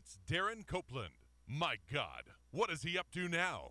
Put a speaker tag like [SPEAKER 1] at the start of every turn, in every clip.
[SPEAKER 1] It's Darren Copeland. My God, what is he up to now?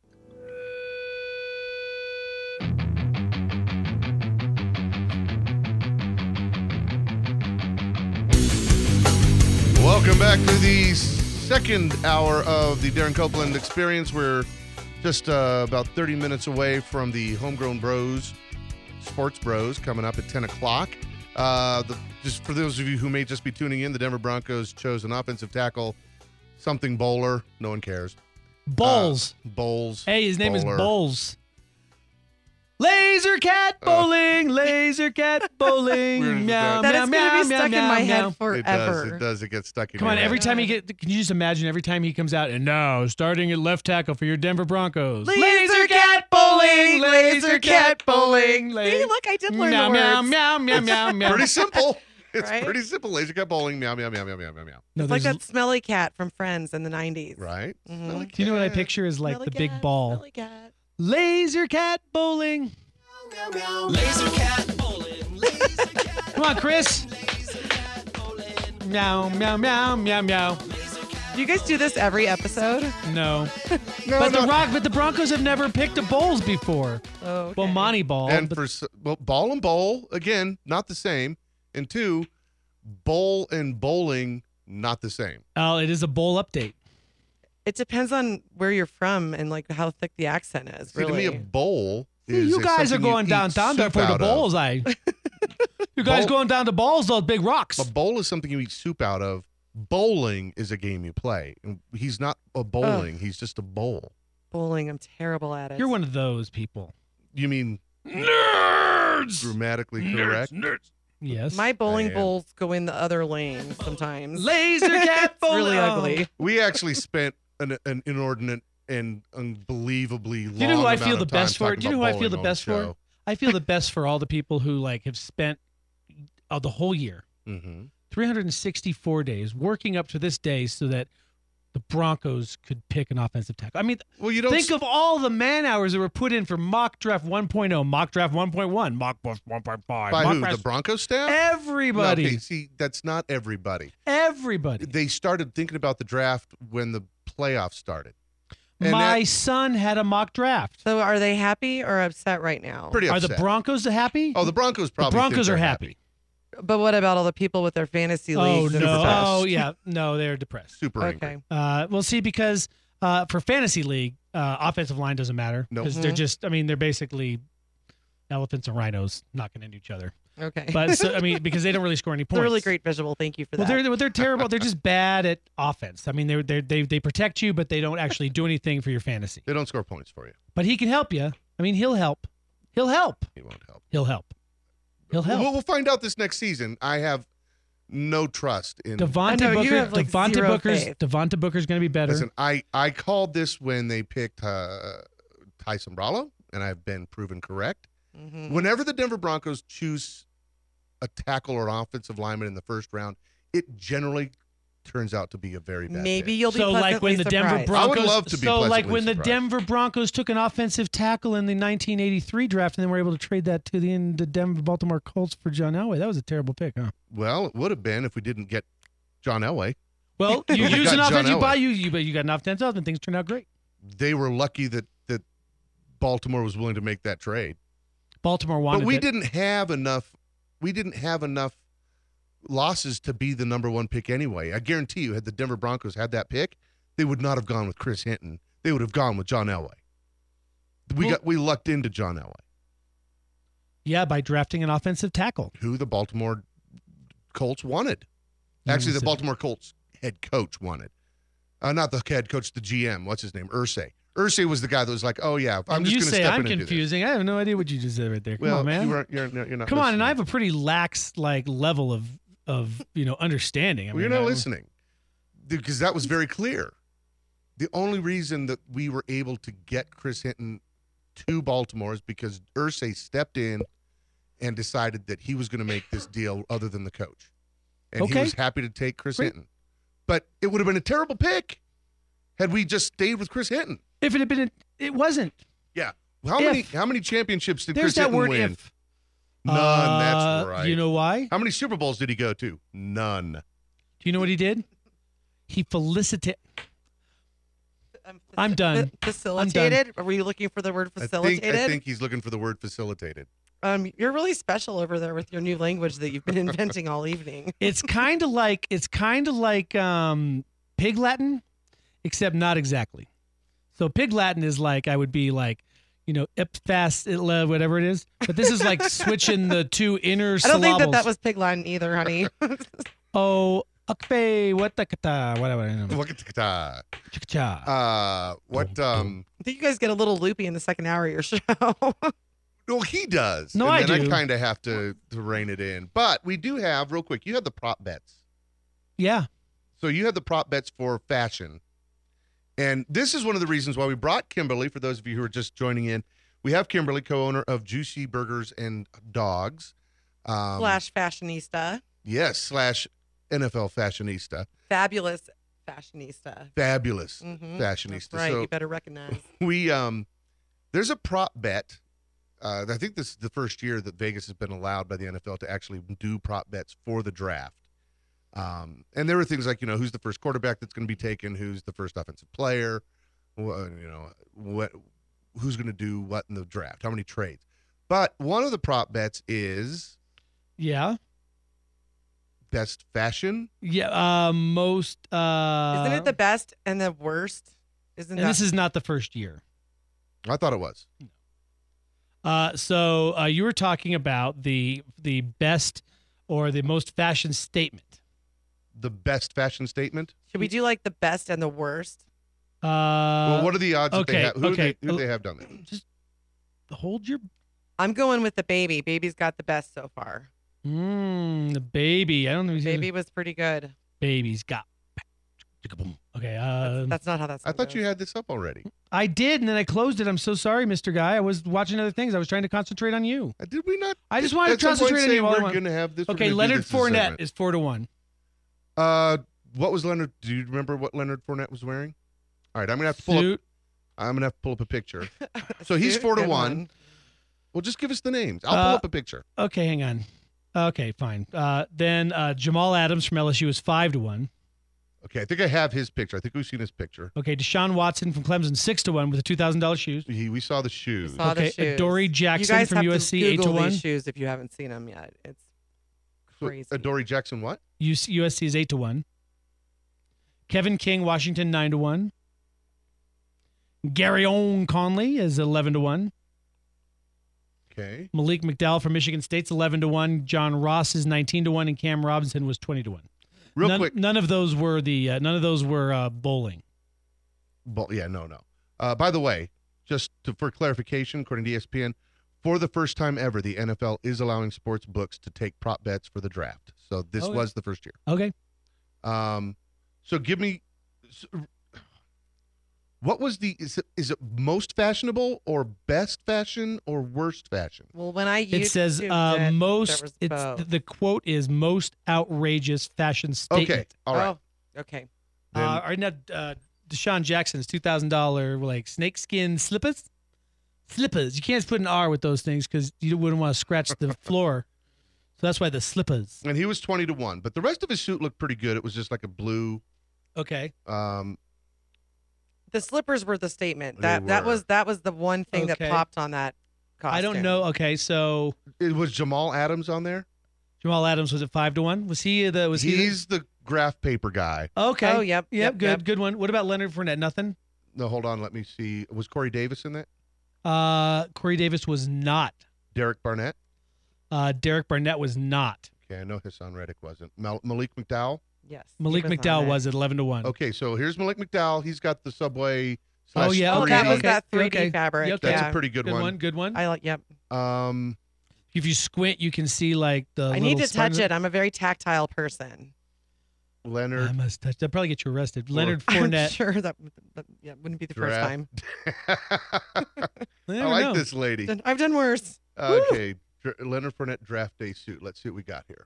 [SPEAKER 2] Welcome back to the second hour of the Darren Copeland Experience. We're just about 30 minutes away from the Homegrown Bros, Sports Bros, coming up at 10 o'clock. Just for those of you who may just be tuning in, the Denver Broncos chose an offensive tackle, something Bowler. No one cares.
[SPEAKER 3] Bowles.
[SPEAKER 2] Bowles.
[SPEAKER 3] Hey, his name is
[SPEAKER 2] Bowler.
[SPEAKER 3] Bowles. Laser cat bowling, laser cat bowling.
[SPEAKER 2] Weird as
[SPEAKER 3] Meow,
[SPEAKER 4] That
[SPEAKER 3] meow,
[SPEAKER 4] is
[SPEAKER 3] meow,
[SPEAKER 4] going to be
[SPEAKER 3] meow,
[SPEAKER 4] stuck in
[SPEAKER 3] meow,
[SPEAKER 4] my
[SPEAKER 3] meow.
[SPEAKER 4] head forever.
[SPEAKER 2] It does. It gets stuck in
[SPEAKER 3] Come
[SPEAKER 2] your
[SPEAKER 3] on,
[SPEAKER 2] head.
[SPEAKER 3] every time can you just imagine every time he comes out and now starting at left tackle for your Denver Broncos.
[SPEAKER 4] Laser cat bowling, laser cat bowling. See, look, I did learn
[SPEAKER 3] meow,
[SPEAKER 4] the
[SPEAKER 3] meow,
[SPEAKER 4] words.
[SPEAKER 3] meow, meow, meow, meow.
[SPEAKER 2] Pretty simple. It's
[SPEAKER 4] Right?
[SPEAKER 2] pretty simple. Laser cat bowling. Meow, meow, meow, meow, meow, meow, meow.
[SPEAKER 3] No,
[SPEAKER 4] It's like
[SPEAKER 3] there's-
[SPEAKER 4] that smelly cat from Friends in the 90s.
[SPEAKER 2] Right?
[SPEAKER 4] Mhm.
[SPEAKER 2] Smelly
[SPEAKER 3] do you know what I
[SPEAKER 2] cat.
[SPEAKER 3] picture is like
[SPEAKER 4] Smelly
[SPEAKER 3] the big
[SPEAKER 4] cat,
[SPEAKER 3] ball?
[SPEAKER 4] smelly cat.
[SPEAKER 3] Laser cat bowling.
[SPEAKER 5] Laser cat bowling. Laser cat.
[SPEAKER 3] Come on, Chris.
[SPEAKER 5] Laser cat bowling.
[SPEAKER 3] Meow, meow, meow, meow, meow.
[SPEAKER 4] Do you guys do this every episode?
[SPEAKER 3] No.
[SPEAKER 2] No,
[SPEAKER 3] But
[SPEAKER 2] no.
[SPEAKER 3] the Broncos have never picked a Bowls before.
[SPEAKER 4] Oh, okay.
[SPEAKER 3] Well, Monty Ball.
[SPEAKER 2] And
[SPEAKER 3] but-
[SPEAKER 2] ball and bowl, again, not the same. And two, bowl and bowling, not the same.
[SPEAKER 3] oh, it is a bowl update.
[SPEAKER 4] It depends on where you're from and like how thick the accent is.
[SPEAKER 2] See, to
[SPEAKER 4] Really,
[SPEAKER 2] me, a bowl is
[SPEAKER 3] You guys are
[SPEAKER 2] something you
[SPEAKER 3] going
[SPEAKER 2] eat
[SPEAKER 3] downtown there
[SPEAKER 2] soup
[SPEAKER 3] for the
[SPEAKER 2] out of.
[SPEAKER 3] bowls. You guys
[SPEAKER 2] Bowl-
[SPEAKER 3] going down to balls, those big rocks.
[SPEAKER 2] A bowl is something you eat soup out of. Bowling is a game you play. And he's not a bowling. He's just a bowl.
[SPEAKER 4] bowling. I'm terrible at it.
[SPEAKER 3] You're one of those people.
[SPEAKER 2] You mean
[SPEAKER 1] Nerds!
[SPEAKER 2] grammatically correct?
[SPEAKER 1] Nerds.
[SPEAKER 3] Yes.
[SPEAKER 4] My bowling
[SPEAKER 2] I am.
[SPEAKER 4] bowls go in the other lane sometimes.
[SPEAKER 3] laser cat
[SPEAKER 4] It's
[SPEAKER 3] bowling.
[SPEAKER 4] really
[SPEAKER 3] Oh.
[SPEAKER 4] ugly.
[SPEAKER 2] We actually spent an inordinate and unbelievably long
[SPEAKER 3] Do you know who I
[SPEAKER 2] amount
[SPEAKER 3] feel
[SPEAKER 2] of
[SPEAKER 3] the
[SPEAKER 2] time
[SPEAKER 3] best for?
[SPEAKER 2] talking
[SPEAKER 3] Do you know who
[SPEAKER 2] about
[SPEAKER 3] I feel
[SPEAKER 2] bowling
[SPEAKER 3] the
[SPEAKER 2] on
[SPEAKER 3] best for?
[SPEAKER 2] show.
[SPEAKER 3] I feel the best for all the people who like have spent the whole year,
[SPEAKER 2] Mhm.
[SPEAKER 3] 364 days, working up to this day so that the Broncos could pick an offensive tackle. I mean,
[SPEAKER 2] Well, you don't
[SPEAKER 3] think of all the man hours that were put in for mock draft 1.0, mock draft 1.1, mock draft 1.5.
[SPEAKER 2] by
[SPEAKER 3] mock
[SPEAKER 2] who? The
[SPEAKER 3] draft-
[SPEAKER 2] Broncos staff?
[SPEAKER 3] Everybody.
[SPEAKER 2] Okay, see, that's not everybody.
[SPEAKER 3] Everybody.
[SPEAKER 2] They started thinking about the draft when the playoffs started. And
[SPEAKER 3] My
[SPEAKER 2] that-
[SPEAKER 3] son had a mock draft.
[SPEAKER 4] So are they happy or upset right now?
[SPEAKER 2] pretty
[SPEAKER 3] Are
[SPEAKER 2] upset.
[SPEAKER 3] the Broncos happy?
[SPEAKER 2] Oh, the Broncos probably.
[SPEAKER 3] The Broncos
[SPEAKER 2] think
[SPEAKER 3] are
[SPEAKER 2] they're
[SPEAKER 3] happy.
[SPEAKER 4] But what about all the people with their fantasy
[SPEAKER 3] Oh
[SPEAKER 4] leagues? and
[SPEAKER 3] no!
[SPEAKER 4] stuff?
[SPEAKER 3] Oh yeah, no, they're depressed.
[SPEAKER 2] Super angry.
[SPEAKER 4] Okay.
[SPEAKER 3] Well, see, because for fantasy league, offensive line doesn't matter
[SPEAKER 2] Nope.
[SPEAKER 3] because they're just. I mean, they're basically elephants and rhinos knocking into each other.
[SPEAKER 4] Okay.
[SPEAKER 3] But so, I mean, because they don't really score any
[SPEAKER 4] It's
[SPEAKER 3] points.
[SPEAKER 4] a really great visual. Thank you for
[SPEAKER 3] Well,
[SPEAKER 4] that.
[SPEAKER 3] they're terrible. They're just bad at offense. I mean, they protect you, but they don't actually do anything for your fantasy.
[SPEAKER 2] They don't score points for you.
[SPEAKER 3] But he can help you. I mean, he'll help. He'll help.
[SPEAKER 2] He won't help.
[SPEAKER 3] He'll help. He'll help.
[SPEAKER 2] We'll find out this next season. I have no trust in.
[SPEAKER 3] Devontae
[SPEAKER 4] I know, you
[SPEAKER 3] Booker.
[SPEAKER 4] have, like, zero faith.
[SPEAKER 3] Devontae Booker's going to be better.
[SPEAKER 2] Listen, I called this when they picked Tyson Brallo, and I've been proven correct.
[SPEAKER 4] Mhm.
[SPEAKER 2] Whenever the Denver Broncos choose a tackle or an offensive lineman in the first round, it generally turns out to be a very bad
[SPEAKER 4] Maybe
[SPEAKER 2] pick.
[SPEAKER 4] you'll be
[SPEAKER 3] So, like
[SPEAKER 4] pleasantly
[SPEAKER 3] when the Denver
[SPEAKER 4] surprised.
[SPEAKER 3] Broncos,
[SPEAKER 2] I would love to be
[SPEAKER 3] so like
[SPEAKER 2] pleasantly
[SPEAKER 3] when the
[SPEAKER 2] surprised.
[SPEAKER 3] Denver Broncos took an offensive tackle in the 1983 draft, and then were able to trade that to the Denver Baltimore Colts for John Elway. That was a terrible pick, huh?
[SPEAKER 2] Well, it would have been if we didn't get John Elway.
[SPEAKER 3] Well, you
[SPEAKER 2] We
[SPEAKER 3] use
[SPEAKER 2] got
[SPEAKER 3] an
[SPEAKER 2] John
[SPEAKER 3] offense, you
[SPEAKER 2] Elway.
[SPEAKER 3] buy you got an offensive, and things turned out great.
[SPEAKER 2] They were lucky that Baltimore was willing to make that trade.
[SPEAKER 3] Baltimore wanted
[SPEAKER 2] But we
[SPEAKER 3] it.
[SPEAKER 2] didn't have enough. We didn't have enough losses to be the number one pick anyway. I guarantee you, had the Denver Broncos had that pick, they would not have gone with Chris Hinton. They would have gone with John Elway. We lucked into John Elway,
[SPEAKER 3] Yeah, by drafting an offensive tackle.
[SPEAKER 2] who the Baltimore Colts wanted. Actually, the Baltimore Colts head coach wanted. Not the head coach, the GM. What's his name? Irsay. Irsay was the guy that was like, "Oh yeah, I'm
[SPEAKER 3] And
[SPEAKER 2] just
[SPEAKER 3] you
[SPEAKER 2] going to
[SPEAKER 3] say
[SPEAKER 2] step
[SPEAKER 3] I'm
[SPEAKER 2] in and do this."
[SPEAKER 3] confusing. I have no idea what you just said right there. Come
[SPEAKER 2] Well,
[SPEAKER 3] on, man.
[SPEAKER 2] you're not.
[SPEAKER 3] Come on, and I have
[SPEAKER 2] listening.
[SPEAKER 3] a pretty lax like level of understanding. I
[SPEAKER 2] Well, you're
[SPEAKER 3] mean,
[SPEAKER 2] not
[SPEAKER 3] I-
[SPEAKER 2] listening because that was very clear. The only reason that we were able to get Chris Hinton to Baltimore is because Irsay stepped in and decided that he was going to make this deal other than the coach. And he
[SPEAKER 3] Okay.
[SPEAKER 2] was happy to take Chris
[SPEAKER 3] Great.
[SPEAKER 2] Hinton. But it would have been a terrible pick had we just stayed with Chris Hinton.
[SPEAKER 3] If it had been, it wasn't.
[SPEAKER 2] Yeah.
[SPEAKER 3] If.
[SPEAKER 2] How many championships did
[SPEAKER 3] There's
[SPEAKER 2] Chris
[SPEAKER 3] that
[SPEAKER 2] Hinton
[SPEAKER 3] word
[SPEAKER 2] win?
[SPEAKER 3] if.
[SPEAKER 2] None, that's right.
[SPEAKER 3] You know why?
[SPEAKER 2] How many Super Bowls did he go to? None.
[SPEAKER 3] Do you know what he did? He felicitated. I'm done.
[SPEAKER 4] Facilitated? Were you looking for the word facilitated?
[SPEAKER 2] I think he's looking for the word facilitated.
[SPEAKER 4] You're really special over there with your new language that you've been inventing all evening.
[SPEAKER 3] It's kind of like Pig Latin, except not exactly. So Pig Latin is like, I would be like, ip fast, whatever it is. But this is like switching the two inner syllables.
[SPEAKER 4] I don't think that was Pig Latin either, honey.
[SPEAKER 3] Oh, okay, what the kata, whatever.
[SPEAKER 2] What?
[SPEAKER 4] I think you guys get a little loopy in the second hour of your show.
[SPEAKER 2] Well, he does.
[SPEAKER 3] No,
[SPEAKER 2] and
[SPEAKER 3] I
[SPEAKER 2] then
[SPEAKER 3] do.
[SPEAKER 2] I kind of have to rein it in. But we do have, real quick, you have the prop bets.
[SPEAKER 3] Yeah.
[SPEAKER 2] So you have the prop bets for fashion. And this is one of the reasons why we brought Kimberly, for those of you who are just joining in. We have Kimberly, co-owner of Juicy Burgers and Dogs.
[SPEAKER 4] Slash fashionista.
[SPEAKER 2] Yes, slash NFL fashionista.
[SPEAKER 4] Fabulous fashionista.
[SPEAKER 2] Fabulous
[SPEAKER 4] Mhm.
[SPEAKER 2] fashionista.
[SPEAKER 4] That's right.
[SPEAKER 2] So
[SPEAKER 4] You better recognize.
[SPEAKER 2] we there's a prop bet. I think this is the first year that Vegas has been allowed by the NFL to actually do prop bets for the draft. And there were things like, who's the first quarterback that's going to be taken, who's the first offensive player, what, who's going to do what in the draft, how many trades. But one of the prop bets is
[SPEAKER 3] Yeah.
[SPEAKER 2] best fashion.
[SPEAKER 3] Yeah. Most.
[SPEAKER 4] Isn't it the best and the worst? Isn't
[SPEAKER 3] And
[SPEAKER 4] that?
[SPEAKER 3] this is not the first year.
[SPEAKER 2] I thought it was.
[SPEAKER 3] So you were talking about the best or the most fashion statement.
[SPEAKER 2] The best fashion statement.
[SPEAKER 4] Should we do like the best and the worst?
[SPEAKER 2] Well, what are the odds that they
[SPEAKER 3] okay,
[SPEAKER 2] have? Who
[SPEAKER 3] okay.
[SPEAKER 2] do they have done that?
[SPEAKER 3] Just hold your.
[SPEAKER 4] I'm going with the baby. Baby's got the best so far.
[SPEAKER 3] The baby. I don't know.
[SPEAKER 4] Baby was pretty good.
[SPEAKER 3] Baby's got. Okay.
[SPEAKER 4] That's not how that's.
[SPEAKER 2] I thought you had this up already.
[SPEAKER 3] I did, and then I closed it. I'm so sorry, Mr. Guy. I was watching other things. I was trying to concentrate on you.
[SPEAKER 2] Did we not?
[SPEAKER 3] I just wanted to
[SPEAKER 2] at some point
[SPEAKER 3] concentrate on
[SPEAKER 2] say
[SPEAKER 3] you. All I
[SPEAKER 2] We're
[SPEAKER 3] want.
[SPEAKER 2] going to have this. we're
[SPEAKER 3] Okay,
[SPEAKER 2] gonna do
[SPEAKER 3] Leonard
[SPEAKER 2] this as a
[SPEAKER 3] Fournette
[SPEAKER 2] segment.
[SPEAKER 3] is 4-1.
[SPEAKER 2] What was Leonard? Do you remember what Leonard Fournette was wearing? All right, I'm gonna have to pull up.
[SPEAKER 3] Suit.
[SPEAKER 2] I'm gonna have to pull up a picture. So he's
[SPEAKER 4] Suit,
[SPEAKER 2] 4-1.
[SPEAKER 4] good one.
[SPEAKER 2] Well, just give us the names. I'll pull up a picture.
[SPEAKER 3] Okay, hang on. Okay, fine. Then Jamal Adams from LSU is 5-1.
[SPEAKER 2] Okay, I think I have his picture. I think we've seen his picture.
[SPEAKER 3] Okay, Deshaun Watson from Clemson 6-1 with the $2,000 shoes.
[SPEAKER 2] We saw the shoes.
[SPEAKER 4] Saw the
[SPEAKER 3] Okay,
[SPEAKER 4] shoes.
[SPEAKER 3] Dory
[SPEAKER 4] You
[SPEAKER 3] Jackson
[SPEAKER 4] guys
[SPEAKER 3] from
[SPEAKER 4] have
[SPEAKER 3] USC
[SPEAKER 4] to Google
[SPEAKER 3] 8-1.
[SPEAKER 4] these shoes if you haven't seen them yet. It's crazy.
[SPEAKER 2] Dory Jackson, what?
[SPEAKER 3] USC is 8-1. Kevin King, Washington 9-1. Gary Owen Conley is 11-1.
[SPEAKER 2] Okay.
[SPEAKER 3] Malik McDowell from Michigan State's 11-1. John Ross is 19-1, and Cam Robinson was 20-1.
[SPEAKER 2] Real quick.
[SPEAKER 3] None of those were bowling.
[SPEAKER 2] Yeah, no. By the way, for clarification, according to ESPN, for the first time ever, the NFL is allowing sports books to take prop bets for the draft. So this
[SPEAKER 3] Okay.
[SPEAKER 2] was the first year.
[SPEAKER 3] Okay.
[SPEAKER 2] So give me, what was is it most fashionable or best fashion or worst fashion?
[SPEAKER 4] Well, when I
[SPEAKER 3] It says
[SPEAKER 4] there
[SPEAKER 3] most.
[SPEAKER 4] was
[SPEAKER 3] It's
[SPEAKER 4] both.
[SPEAKER 3] the quote is most outrageous fashion statement.
[SPEAKER 2] Okay, all right.
[SPEAKER 4] Oh, okay.
[SPEAKER 2] Then-
[SPEAKER 3] All right, now Deshaun Jackson's $2,000 like snakeskin slippers. Slippers. You can't put an R with those things because you wouldn't want to scratch the floor. So that's why the slippers.
[SPEAKER 2] And he was 20-1, but the rest of his suit looked pretty good. It was just like a blue.
[SPEAKER 3] Okay.
[SPEAKER 4] The slippers were the statement.
[SPEAKER 2] They
[SPEAKER 4] That
[SPEAKER 2] were.
[SPEAKER 4] was the one thing that
[SPEAKER 3] Okay.
[SPEAKER 4] popped on that costume.
[SPEAKER 3] I don't know. Okay, so
[SPEAKER 2] It was Jamal Adams on there.
[SPEAKER 3] Jamal Adams was at 5-1. Was he the? Was he?
[SPEAKER 2] He's the graph paper guy.
[SPEAKER 3] Okay.
[SPEAKER 4] Oh, yep, yep,
[SPEAKER 3] Good.
[SPEAKER 4] yep.
[SPEAKER 3] Good one. What about Leonard Fournette? Nothing.
[SPEAKER 2] No, hold on. Let me see. Was Corey Davis in that?
[SPEAKER 3] Corey Davis was not.
[SPEAKER 2] Derek Barnett.
[SPEAKER 3] Derek Barnett was not.
[SPEAKER 2] Okay, I know Hassan Reddick wasn't. Malik McDowell.
[SPEAKER 4] Yes. he
[SPEAKER 3] Malik
[SPEAKER 4] was on
[SPEAKER 3] McDowell
[SPEAKER 4] it.
[SPEAKER 3] was at 11-1.
[SPEAKER 2] Okay, so here's Malik McDowell. He's got the Subway.
[SPEAKER 3] Oh yeah.
[SPEAKER 4] Oh,
[SPEAKER 3] Okay.
[SPEAKER 4] that was
[SPEAKER 3] okay,
[SPEAKER 4] that 3D
[SPEAKER 3] okay.
[SPEAKER 4] fabric.
[SPEAKER 3] Yeah, okay.
[SPEAKER 2] That's
[SPEAKER 4] yeah.
[SPEAKER 2] a pretty good
[SPEAKER 3] Good
[SPEAKER 2] one.
[SPEAKER 3] one. Good one.
[SPEAKER 4] I like. Yep.
[SPEAKER 3] If you squint, you can see like the.
[SPEAKER 4] I need
[SPEAKER 3] little
[SPEAKER 4] to touch
[SPEAKER 3] stars.
[SPEAKER 4] it. I'm a very tactile person.
[SPEAKER 3] I
[SPEAKER 2] Leonard.
[SPEAKER 3] must touch. That'd probably get you arrested. Leonard
[SPEAKER 4] I'm
[SPEAKER 3] Fournette.
[SPEAKER 4] sure that wouldn't be the first
[SPEAKER 2] Draft.
[SPEAKER 4] time.
[SPEAKER 2] I
[SPEAKER 3] Never
[SPEAKER 2] like
[SPEAKER 3] know.
[SPEAKER 2] this lady.
[SPEAKER 4] I've done worse.
[SPEAKER 2] Okay, Leonard Fournette draft day suit. Let's see what we got here.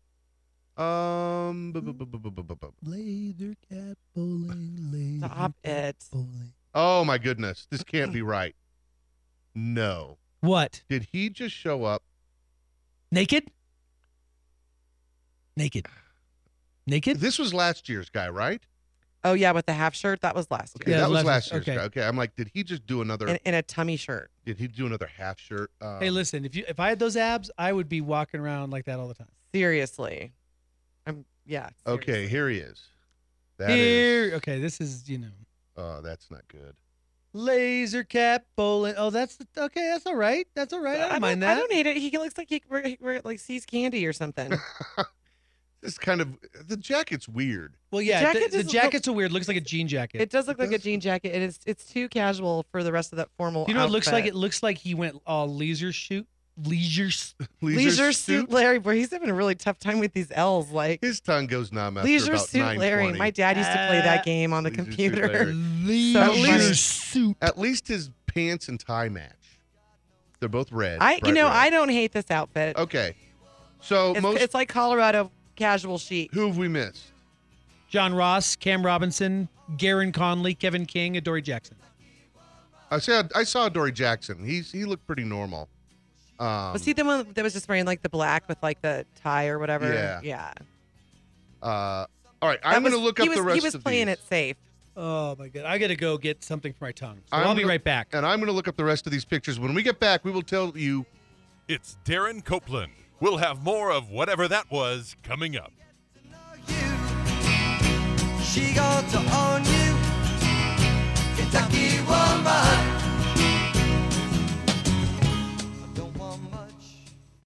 [SPEAKER 3] Laser cat bowling.
[SPEAKER 4] Stop it.
[SPEAKER 3] Bowling.
[SPEAKER 2] Oh my goodness, this can't be right. No,
[SPEAKER 3] What?
[SPEAKER 2] did he just show up?
[SPEAKER 3] Naked? Naked. Naked?
[SPEAKER 2] This was last year's guy, right?
[SPEAKER 4] Oh, yeah, with the half shirt. That was last
[SPEAKER 2] Okay,
[SPEAKER 4] year.
[SPEAKER 3] Yeah,
[SPEAKER 2] that was
[SPEAKER 3] last-
[SPEAKER 2] last year's.
[SPEAKER 3] okay.
[SPEAKER 2] Okay, I'm like, did he just do another?
[SPEAKER 4] In a tummy shirt.
[SPEAKER 2] Did he do another half shirt?
[SPEAKER 3] Hey, listen, if I had those abs, I would be walking around like that all the time.
[SPEAKER 4] Seriously. Yeah.
[SPEAKER 2] Okay,
[SPEAKER 4] seriously.
[SPEAKER 2] here he is. That
[SPEAKER 3] Here,
[SPEAKER 2] is-
[SPEAKER 3] okay, this is
[SPEAKER 2] Oh, that's not good.
[SPEAKER 3] Laser Cat Bowling. Oh, that's okay. That's all right. That's all right. I don't mind
[SPEAKER 4] I
[SPEAKER 3] that.
[SPEAKER 4] don't hate it. He looks like he like sees candy or something.
[SPEAKER 2] This kind of the jacket's weird.
[SPEAKER 3] Well, yeah,
[SPEAKER 4] jacket
[SPEAKER 3] the
[SPEAKER 4] just
[SPEAKER 3] jacket's a weird. Looks like a jean jacket.
[SPEAKER 4] It does look like a
[SPEAKER 2] does.
[SPEAKER 4] jean jacket. It's too casual for the rest of that formal.
[SPEAKER 3] You know what it looks like?
[SPEAKER 4] outfit.
[SPEAKER 3] It looks like he went all leisure suit.
[SPEAKER 4] Leisure suit Larry, boy, he's having a really tough time with these L's. Like
[SPEAKER 2] His tongue goes numb after
[SPEAKER 4] Leisure
[SPEAKER 2] about
[SPEAKER 4] Suit Larry.
[SPEAKER 2] 9:20.
[SPEAKER 4] My dad used to play that game on the
[SPEAKER 2] Leisure Suit
[SPEAKER 4] computer.
[SPEAKER 2] Larry.
[SPEAKER 3] Leisure
[SPEAKER 4] funny.
[SPEAKER 3] suit.
[SPEAKER 2] At least his pants and tie match. They're both red.
[SPEAKER 4] I
[SPEAKER 2] bright red.
[SPEAKER 4] I don't hate this outfit.
[SPEAKER 2] Okay, so
[SPEAKER 4] It's like Colorado casual chic.
[SPEAKER 2] who have we missed?
[SPEAKER 3] John Ross, Cam Robinson, Garen Conley, Kevin King, and Dory Jackson.
[SPEAKER 2] I saw Dory Jackson. He looked pretty normal.
[SPEAKER 4] Was he the one that was just wearing like the black with like the tie or whatever?
[SPEAKER 2] Yeah.
[SPEAKER 4] Yeah.
[SPEAKER 2] All right, I'm going to look up the rest
[SPEAKER 4] He was
[SPEAKER 2] of
[SPEAKER 4] playing
[SPEAKER 2] these.
[SPEAKER 4] it safe.
[SPEAKER 3] Oh my god! I gotta go get something for my tongue. So
[SPEAKER 2] I'm
[SPEAKER 3] I'll be
[SPEAKER 2] gonna-
[SPEAKER 3] right back.
[SPEAKER 2] And I'm going to look up the rest of these pictures. When we get back, we will tell you.
[SPEAKER 1] It's Darren Copeland. We'll have more of whatever that was coming up.
[SPEAKER 5] She got to own you.